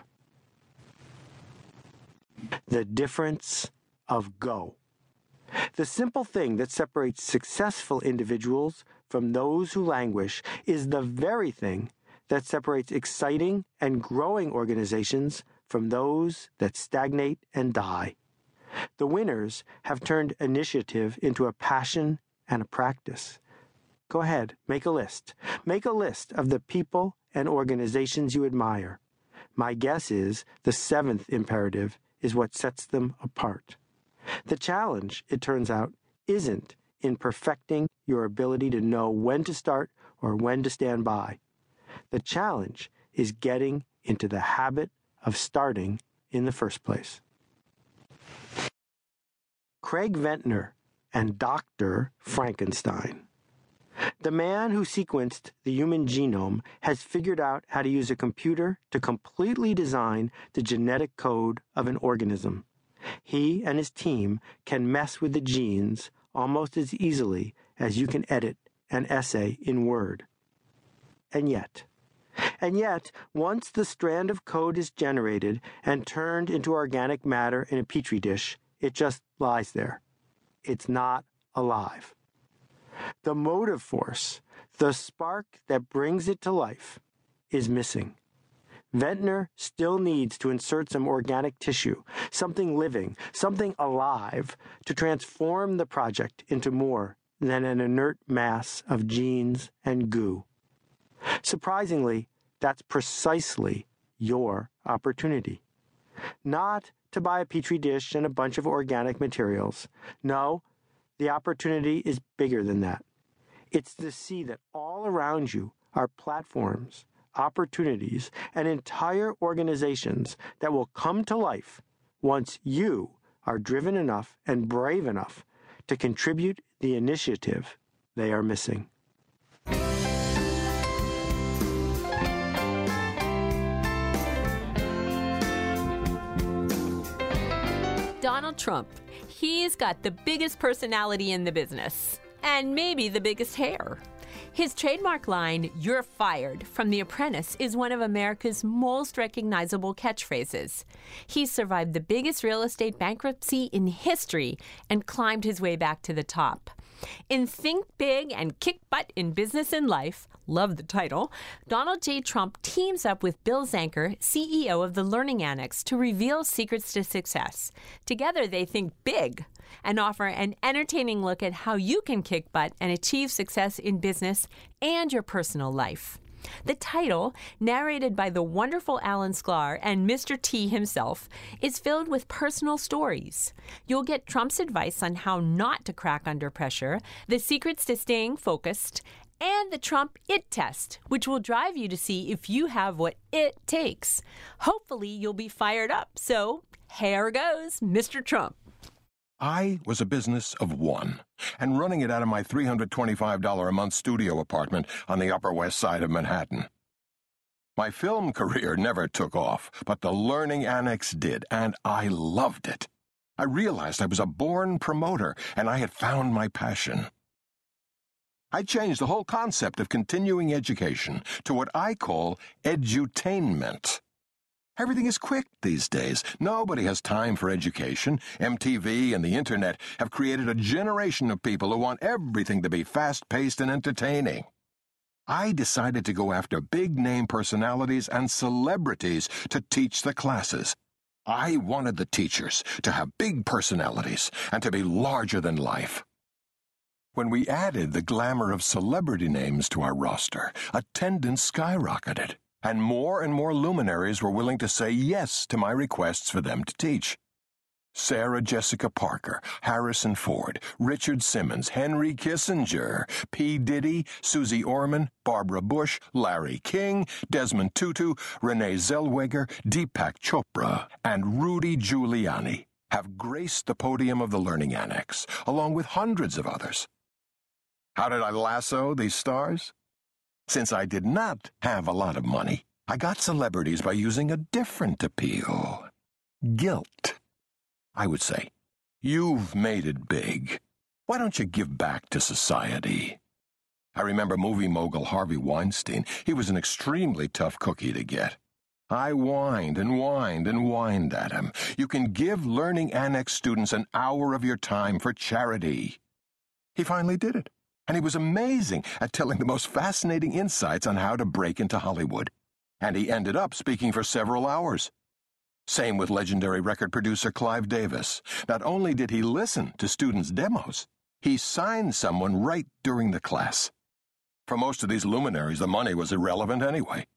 The difference of go. The simple thing that separates successful individuals from those who languish is the very thing that separates exciting and growing organizations from those that stagnate and die. The winners have turned initiative into a passion and a practice. Go ahead, make a list. Make a list of the people and organizations you admire. My guess is the seventh imperative is what sets them apart. The challenge, it turns out, isn't in perfecting your ability to know when to start or when to stand by. The challenge is getting into the habit of starting in the first place. Craig Ventner and Doctor Frankenstein. The man who sequenced the human genome has figured out how to use a computer to completely design the genetic code of an organism. He and his team can mess with the genes almost as easily as you can edit an essay in Word. And yet, and yet, once the strand of code is generated and turned into organic matter in a petri dish, it just lies there. It's not alive. The motive force, the spark that brings it to life, is missing. Ventner still needs to insert some organic tissue, something living, something alive, to transform the project into more than an inert mass of genes and goo. Surprisingly, that's precisely your opportunity. Not to buy a petri dish and a bunch of organic materials. No, the opportunity is bigger than that. It's to see that all around you are platforms, opportunities, and entire organizations that will come to life once you are driven enough and brave enough to contribute the initiative they are missing. Donald Trump. He's got the biggest personality in the business, and maybe the biggest hair. His trademark line, "You're fired," from The Apprentice is one of America's most recognizable catchphrases. He survived the biggest real estate bankruptcy in history and climbed his way back to the top. In Think Big and Kick Butt in Business and Life, love the title, Donald J. Trump teams up with Bill Zanker, C E O of the Learning Annex, to reveal secrets to success. Together, they think big and offer an entertaining look at how you can kick butt and achieve success in business and your personal life. The title, narrated by the wonderful Alan Sklar and Mister T himself, is filled with personal stories. You'll get Trump's advice on how not to crack under pressure, the secrets to staying focused, and the Trump It Test, which will drive you to see if you have what it takes. Hopefully, you'll be fired up. So, here goes Mister Trump. I was a business of one, and running it out of my three hundred twenty-five dollars a month studio apartment on the Upper West Side of Manhattan. My film career never took off, but the Learning Annex did, and I loved it. I realized I was a born promoter, and I had found my passion. I changed the whole concept of continuing education to what I call edutainment. Everything is quick these days. Nobody has time for education. M T V and the Internet have created a generation of people who want everything to be fast-paced and entertaining. I decided to go after big-name personalities and celebrities to teach the classes. I wanted the teachers to have big personalities and to be larger than life. When we added the glamour of celebrity names to our roster, attendance skyrocketed, and more and more luminaries were willing to say yes to my requests for them to teach. Sarah Jessica Parker, Harrison Ford, Richard Simmons, Henry Kissinger, P. Diddy, Susie Orman, Barbara Bush, Larry King, Desmond Tutu, Renee Zellweger, Deepak Chopra, and Rudy Giuliani have graced the podium of the Learning Annex, along with hundreds of others. How did I lasso these stars? Since I did not have a lot of money, I got celebrities by using a different appeal. Guilt. I would say, you've made it big. Why don't you give back to society? I remember movie mogul Harvey Weinstein. He was an extremely tough cookie to get. I whined and whined and whined at him. You can give Learning Annex students an hour of your time for charity. He finally did it, and he was amazing at telling the most fascinating insights on how to break into Hollywood. And he ended up speaking for several hours. Same with legendary record producer Clive Davis. Not only did he listen to students' demos, he signed someone right during the class. For most of these luminaries, the money was irrelevant anyway.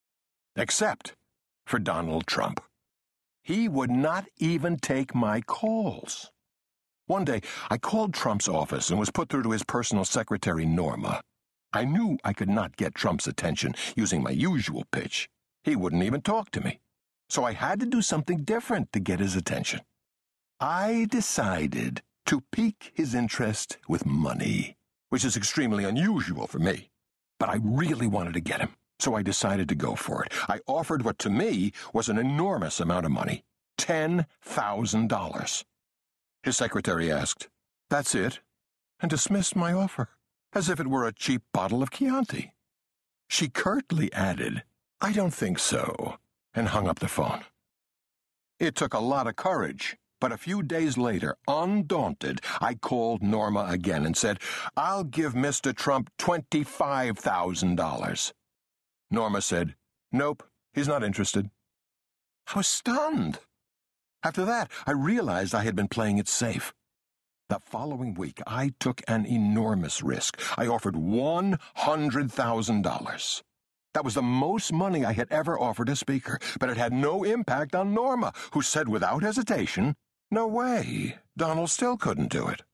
Except for Donald Trump. He would not even take my calls. One day, I called Trump's office and was put through to his personal secretary, Norma. I knew I could not get Trump's attention using my usual pitch. He wouldn't even talk to me. So I had to do something different to get his attention. I decided to pique his interest with money, which is extremely unusual for me. But I really wanted to get him, so I decided to go for it. I offered what to me was an enormous amount of money, ten thousand dollars. His secretary asked, "That's it?" and dismissed my offer, as if it were a cheap bottle of Chianti. She curtly added, "I don't think so," and hung up the phone. It took a lot of courage, but a few days later, undaunted, I called Norma again and said, "I'll give Mister Trump twenty-five thousand dollars. Norma said, "Nope, he's not interested." I was stunned. After that, I realized I had been playing it safe. The following week, I took an enormous risk. I offered one hundred thousand dollars. That was the most money I had ever offered a speaker, but it had no impact on Norma, who said without hesitation, "No way, Donald still couldn't do it."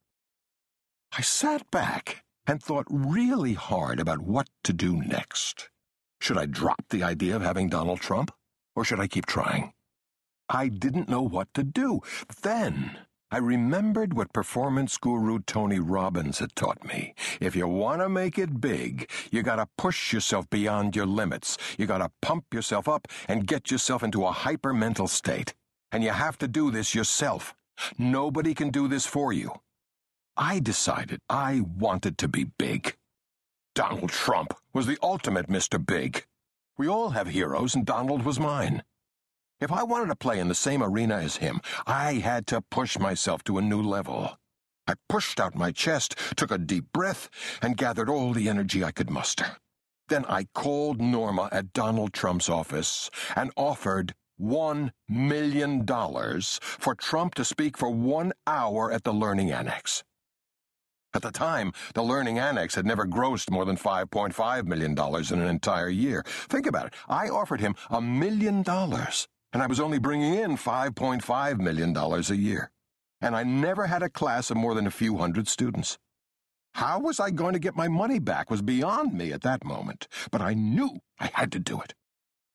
I sat back and thought really hard about what to do next. Should I drop the idea of having Donald Trump, or should I keep trying? I didn't know what to do. Then I remembered what performance guru Tony Robbins had taught me. If you want to make it big, you gotta push yourself beyond your limits. You gotta pump yourself up and get yourself into a hyper-mental state. And you have to do this yourself. Nobody can do this for you. I decided I wanted to be big. Donald Trump was the ultimate Mister Big. We all have heroes, and Donald was mine. If I wanted to play in the same arena as him, I had to push myself to a new level. I pushed out my chest, took a deep breath, and gathered all the energy I could muster. Then I called Norma at Donald Trump's office and offered one million dollars for Trump to speak for one hour at the Learning Annex. At the time, the Learning Annex had never grossed more than five point five million dollars in an entire year. Think about it. I offered him a million dollars, and I was only bringing in five point five million dollars a year. And I never had a class of more than a few hundred students. How was I going to get my money back was beyond me at that moment, but I knew I had to do it.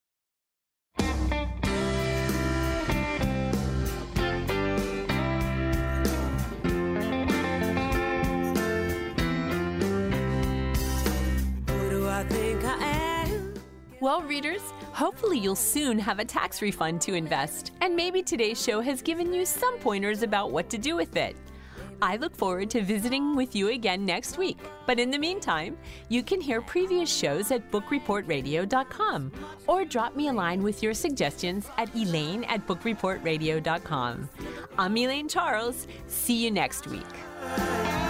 Well, readers, hopefully you'll soon have a tax refund to invest, and maybe today's show has given you some pointers about what to do with it. I look forward to visiting with you again next week, but in the meantime, you can hear previous shows at book report radio dot com or drop me a line with your suggestions at Elaine at book report radio dot com. I'm Elaine Charles. See you next week.